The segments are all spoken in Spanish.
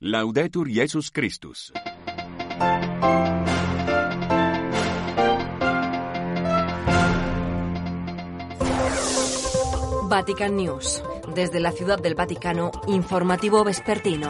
Laudetur Jesus Christus. Vatican News. Desde la Ciudad del Vaticano, informativo vespertino.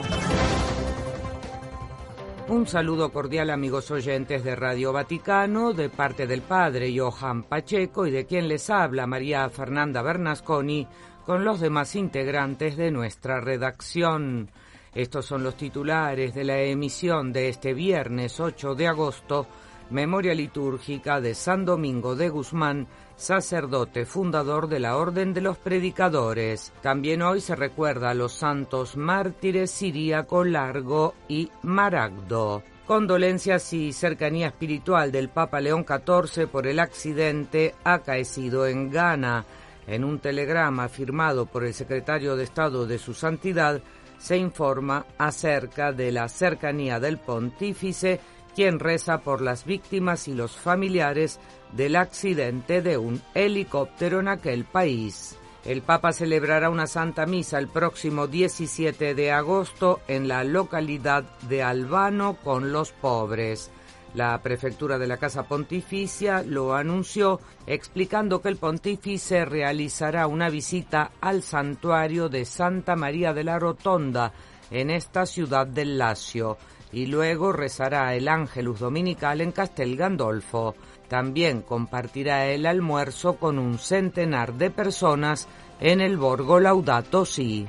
Un saludo cordial, amigos oyentes de Radio Vaticano, de parte del padre Johan Pacheco y de quien les habla María Fernanda Bernasconi, con los demás integrantes de nuestra redacción. Estos son los titulares de la emisión de este viernes 8 de agosto, memoria litúrgica de San Domingo de Guzmán, sacerdote fundador de la Orden de los Predicadores. También hoy se recuerda a los santos mártires Ciríaco, Largo y Maragdo. Condolencias y cercanía espiritual del Papa León XIV por el accidente acaecido en Ghana. En un telegrama firmado por el secretario de Estado de su Santidad, se informa acerca de la cercanía del pontífice, quien reza por las víctimas y los familiares del accidente de un helicóptero en aquel país. El Papa celebrará una Santa Misa el próximo 17 de agosto en la localidad de Albano con los pobres. La prefectura de la Casa Pontificia lo anunció, explicando que el pontífice realizará una visita al santuario de Santa María de la Rotonda en esta ciudad del Lacio y luego rezará el Ángelus Dominical en Castel Gandolfo. También compartirá el almuerzo con un centenar de personas en el Borgo Laudato Si.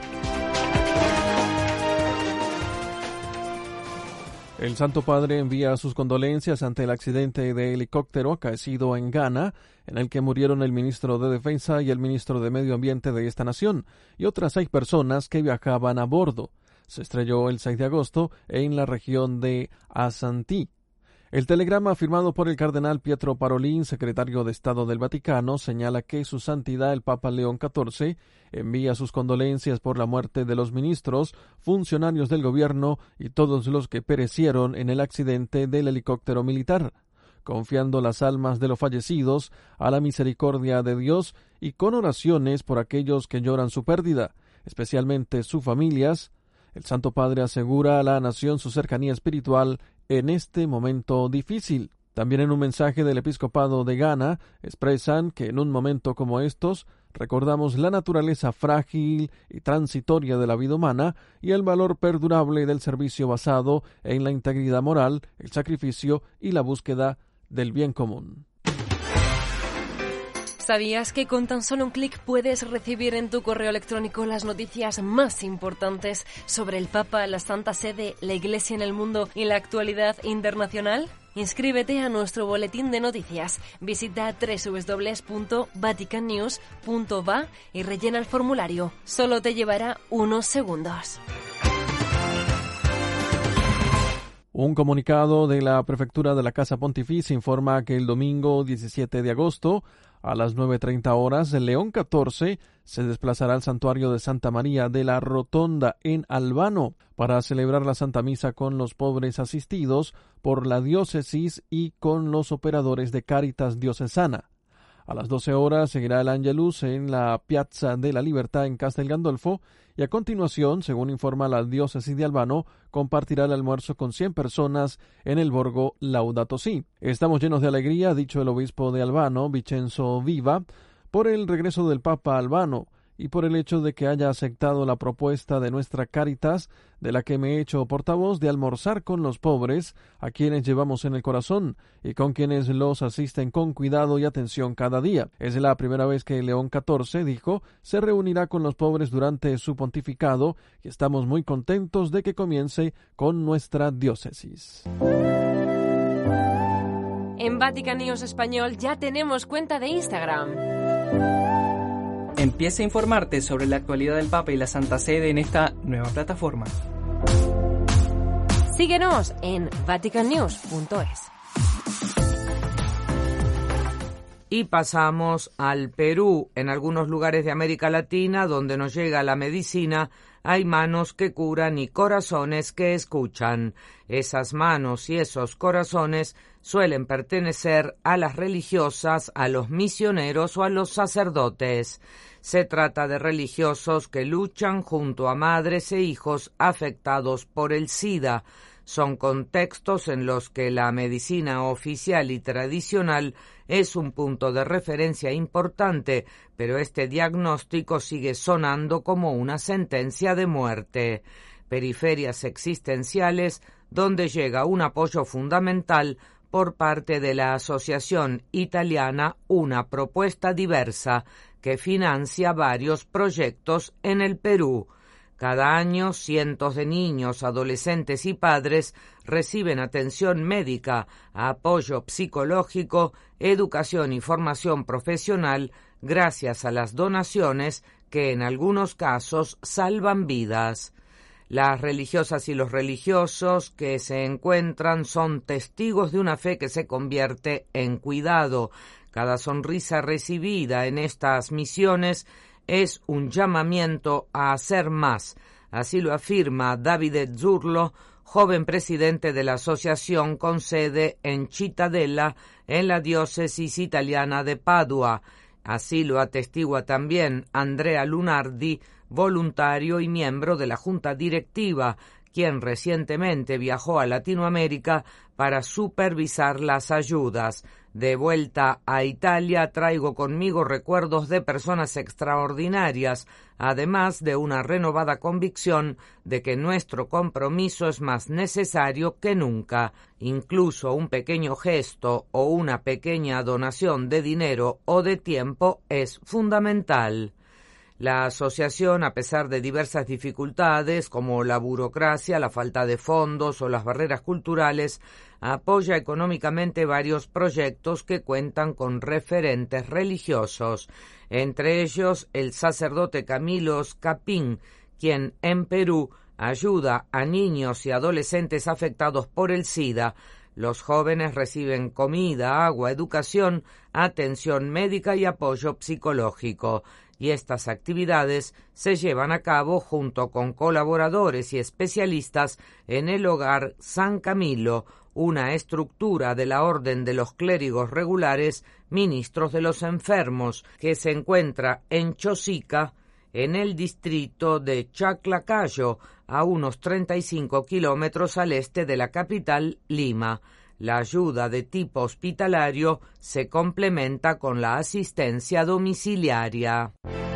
El Santo Padre envía sus condolencias ante el accidente de helicóptero acaecido en Ghana, en el que murieron el ministro de Defensa y el ministro de Medio Ambiente de esta nación, y otras 6 personas que viajaban a bordo. Se estrelló el 6 de agosto en la región de Asantí. El telegrama firmado por el cardenal Pietro Parolin, secretario de Estado del Vaticano, señala que su santidad el Papa León XIV envía sus condolencias por la muerte de los ministros, funcionarios del gobierno y todos los que perecieron en el accidente del helicóptero militar, confiando las almas de los fallecidos a la misericordia de Dios y con oraciones por aquellos que lloran su pérdida, especialmente sus familias. El Santo Padre asegura a la nación su cercanía espiritual en este momento difícil. También en un mensaje del episcopado de Ghana expresan que en un momento como estos recordamos la naturaleza frágil y transitoria de la vida humana y el valor perdurable del servicio basado en la integridad moral, el sacrificio y la búsqueda del bien común. ¿Sabías que con tan solo un clic puedes recibir en tu correo electrónico las noticias más importantes sobre el Papa, la Santa Sede, la Iglesia en el mundo y la actualidad internacional? Inscríbete a nuestro boletín de noticias. Visita www.vaticannews.va y rellena el formulario. Solo te llevará unos segundos. Un comunicado de la Prefectura de la Casa Pontificia informa que el domingo 17 de agosto, a las 9:30 horas, el León XIV se desplazará al santuario de Santa María de la Rotonda en Albano para celebrar la Santa Misa con los pobres asistidos por la diócesis y con los operadores de Cáritas diocesana. A las 12 horas seguirá el Ángelus en la Piazza de la Libertad en Castel Gandolfo y a continuación, según informa la diócesis de Albano, compartirá el almuerzo con 100 personas en el Borgo Laudato Si. Estamos llenos de alegría, ha dicho el obispo de Albano, Vincenzo Viva, por el regreso del Papa a Albano y por el hecho de que haya aceptado la propuesta de nuestra Cáritas, de la que me he hecho portavoz, de almorzar con los pobres, a quienes llevamos en el corazón y con quienes los asisten con cuidado y atención cada día. Es la primera vez que León XIV, dijo, se reunirá con los pobres durante su pontificado y estamos muy contentos de que comience con nuestra diócesis. En Vatican News Español ya tenemos cuenta de Instagram. Empieza a informarte sobre la actualidad del Papa y la Santa Sede en esta nueva plataforma. Síguenos en vaticannews.es. Y pasamos al Perú. En algunos lugares de América Latina, donde nos llega la medicina, hay manos que curan y corazones que escuchan. Esas manos y esos corazones suelen pertenecer a las religiosas, a los misioneros o a los sacerdotes. Se trata de religiosos que luchan junto a madres e hijos afectados por el SIDA. Son contextos en los que la medicina oficial y tradicional es un punto de referencia importante, pero este diagnóstico sigue sonando como una sentencia de muerte. Periferias existenciales donde llega un apoyo fundamental por parte de la asociación italiana Una Propuesta Diversa, que financia varios proyectos en el Perú. Cada año, cientos de niños, adolescentes y padres reciben atención médica, apoyo psicológico, educación y formación profesional gracias a las donaciones que en algunos casos salvan vidas. Las religiosas y los religiosos que se encuentran son testigos de una fe que se convierte en cuidado. Cada sonrisa recibida en estas misiones es un llamamiento a hacer más. Así lo afirma Davide Zurlo, joven presidente de la asociación con sede en Cittadella, en la diócesis italiana de Padua. Así lo atestigua también Andrea Lunardi, voluntario y miembro de la Junta Directiva, quien recientemente viajó a Latinoamérica para supervisar las ayudas. De vuelta a Italia traigo conmigo recuerdos de personas extraordinarias, además de una renovada convicción de que nuestro compromiso es más necesario que nunca. Incluso un pequeño gesto o una pequeña donación de dinero o de tiempo es fundamental. La asociación, a pesar de diversas dificultades como la burocracia, la falta de fondos o las barreras culturales, apoya económicamente varios proyectos que cuentan con referentes religiosos, entre ellos el sacerdote Camilo Scapin, quien en Perú ayuda a niños y adolescentes afectados por el SIDA. Los jóvenes reciben comida, agua, educación, atención médica y apoyo psicológico. Y estas actividades se llevan a cabo junto con colaboradores y especialistas en el Hogar San Camilo, una estructura de la Orden de los Clérigos Regulares, Ministros de los Enfermos, que se encuentra en Chosica, en el distrito de Chaclacayo, a unos 35 kilómetros al este de la capital, Lima. La ayuda de tipo hospitalario se complementa con la asistencia domiciliaria.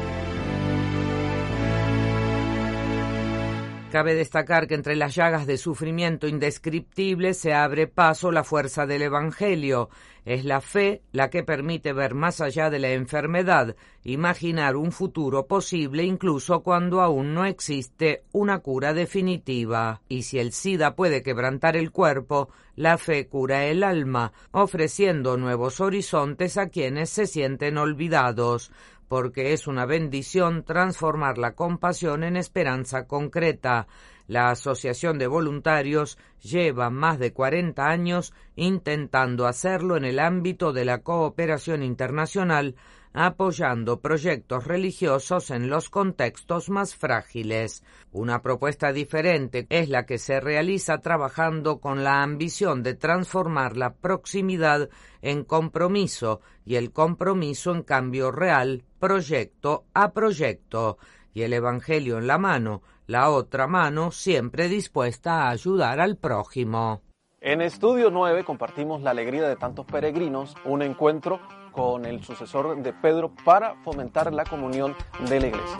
Cabe destacar que entre las llagas de sufrimiento indescriptible se abre paso la fuerza del Evangelio. Es la fe la que permite ver más allá de la enfermedad, imaginar un futuro posible incluso cuando aún no existe una cura definitiva. Y si el SIDA puede quebrantar el cuerpo, la fe cura el alma, ofreciendo nuevos horizontes a quienes se sienten olvidados, porque es una bendición transformar la compasión en esperanza concreta. La Asociación de Voluntarios lleva más de 40 años intentando hacerlo en el ámbito de la cooperación internacional, apoyando proyectos religiosos en los contextos más frágiles. Una propuesta diferente es la que se realiza trabajando con la ambición de transformar la proximidad en compromiso y el compromiso en cambio real, proyecto a proyecto, y el Evangelio en la mano, la otra mano siempre dispuesta a ayudar al prójimo. En Estudio 9 compartimos la alegría de tantos peregrinos, un encuentro con el sucesor de Pedro para fomentar la comunión de la Iglesia.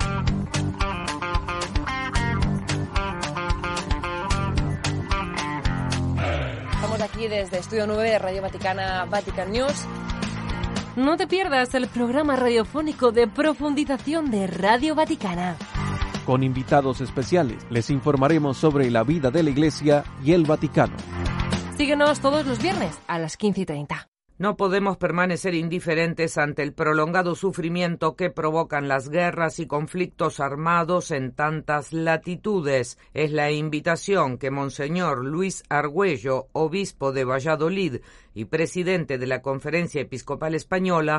Estamos aquí desde Estudio 9 de Radio Vaticana, Vatican News. No te pierdas el programa radiofónico de profundización de Radio Vaticana. Con invitados especiales les informaremos sobre la vida de la Iglesia y el Vaticano. Síguenos todos los viernes a las 15:30. No podemos permanecer indiferentes ante el prolongado sufrimiento que provocan las guerras y conflictos armados en tantas latitudes. Es la invitación que Monseñor Luis Argüello, obispo de Valladolid y presidente de la Conferencia Episcopal Española,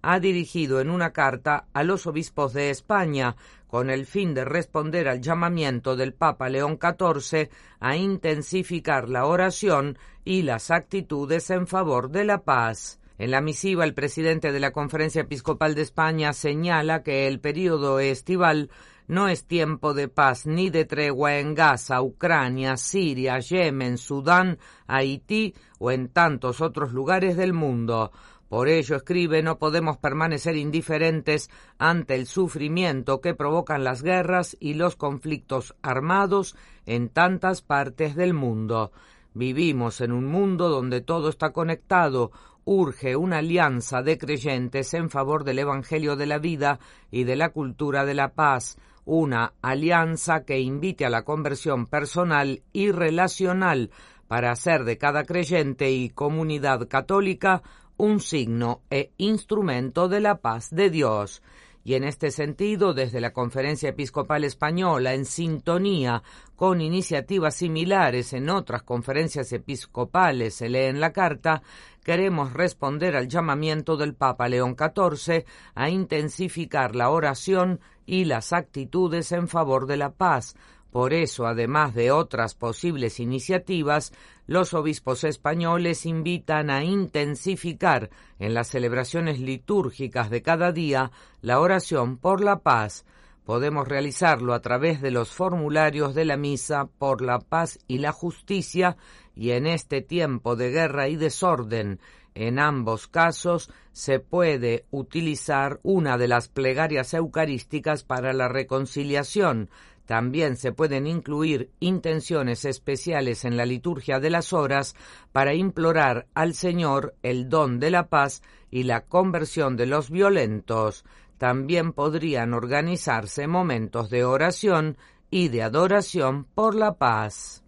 ha dirigido en una carta a los obispos de España con el fin de responder al llamamiento del Papa León XIV a intensificar la oración y las actitudes en favor de la paz. En la misiva, el presidente de la Conferencia Episcopal de España señala que el período estival no es tiempo de paz ni de tregua en Gaza, Ucrania, Siria, Yemen, Sudán, Haití o en tantos otros lugares del mundo. Por ello, escribe, no podemos permanecer indiferentes ante el sufrimiento que provocan las guerras y los conflictos armados en tantas partes del mundo. Vivimos en un mundo donde todo está conectado. Urge una alianza de creyentes en favor del Evangelio de la vida y de la cultura de la paz, una alianza que invite a la conversión personal y relacional para hacer de cada creyente y comunidad católica un signo e instrumento de la paz de Dios. Y en este sentido, desde la Conferencia Episcopal Española, en sintonía con iniciativas similares en otras conferencias episcopales, se lee en la carta, queremos responder al llamamiento del Papa León XIV a intensificar la oración y las actitudes en favor de la paz. Por eso, además de otras posibles iniciativas, los obispos españoles invitan a intensificar en las celebraciones litúrgicas de cada día la oración por la paz. Podemos realizarlo a través de los formularios de la Misa por la Paz y la Justicia, y en este tiempo de guerra y desorden, en ambos casos, se puede utilizar una de las plegarias eucarísticas para la reconciliación. También se pueden incluir intenciones especiales en la liturgia de las horas para implorar al Señor el don de la paz y la conversión de los violentos. También podrían organizarse momentos de oración y de adoración por la paz.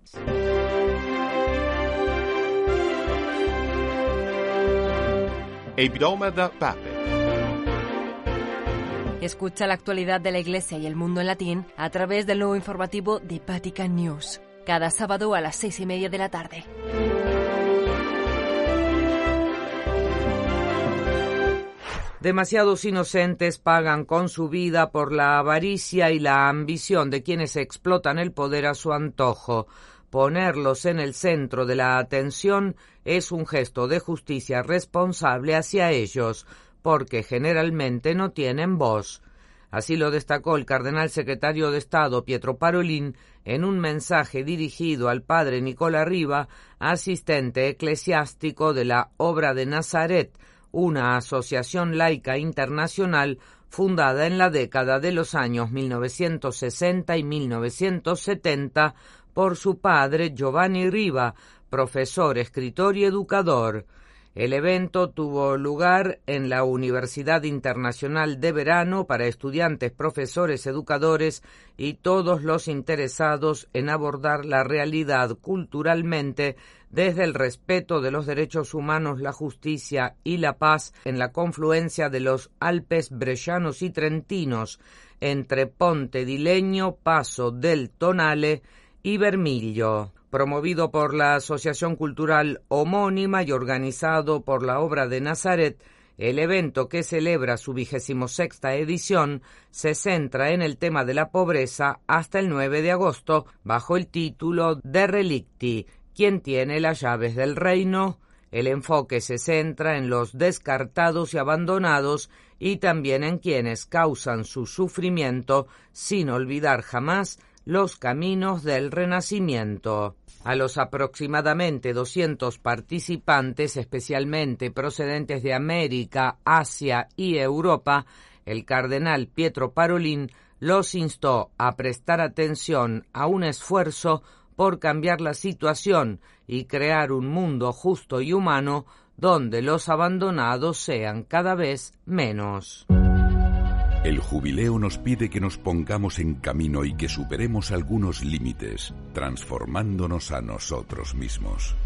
Hebdomada Pape. Escucha la actualidad de la Iglesia y el mundo en latín a través del nuevo informativo de Vatican News, cada sábado a las 6:30 de la tarde. Demasiados inocentes pagan con su vida por la avaricia y la ambición de quienes explotan el poder a su antojo. Ponerlos en el centro de la atención es un gesto de justicia responsable hacia ellos, porque generalmente no tienen voz. Así lo destacó el cardenal secretario de Estado Pietro Parolin en un mensaje dirigido al padre Nicola Riva, asistente eclesiástico de la Obra de Nazaret, una asociación laica internacional fundada en la década de los años 1960 y 1970 por su padre Giovanni Riva, profesor, escritor y educador. El evento tuvo lugar en la Universidad Internacional de Verano para estudiantes, profesores, educadores y todos los interesados en abordar la realidad culturalmente desde el respeto de los derechos humanos, la justicia y la paz en la confluencia de los Alpes bresanos y trentinos entre Ponte di Legno, Paso del Tonale y Vermiglio. Promovido por la asociación cultural homónima y organizado por la Obra de Nazaret, el evento, que celebra su 26ª edición, se centra en el tema de la pobreza hasta el 9 de agosto, bajo el título De Relicti, ¿quién tiene las llaves del reino? El enfoque se centra en los descartados y abandonados y también en quienes causan su sufrimiento, sin olvidar jamás los caminos del Renacimiento. A los aproximadamente 200 participantes, especialmente procedentes de América, Asia y Europa, el cardenal Pietro Parolin los instó a prestar atención a un esfuerzo por cambiar la situación y crear un mundo justo y humano donde los abandonados sean cada vez menos. El jubileo nos pide que nos pongamos en camino y que superemos algunos límites, transformándonos a nosotros mismos.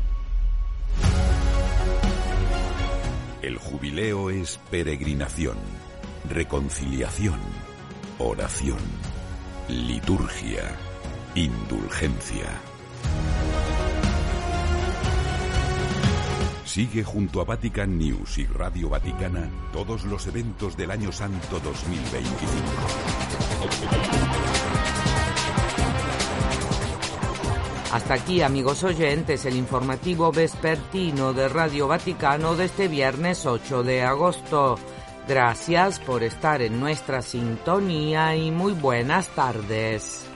El jubileo es peregrinación, reconciliación, oración, liturgia, indulgencia. Sigue junto a Vatican News y Radio Vaticana todos los eventos del Año Santo 2025. Hasta aquí, amigos oyentes, el informativo vespertino de Radio Vaticano de este viernes 8 de agosto. Gracias por estar en nuestra sintonía y muy buenas tardes.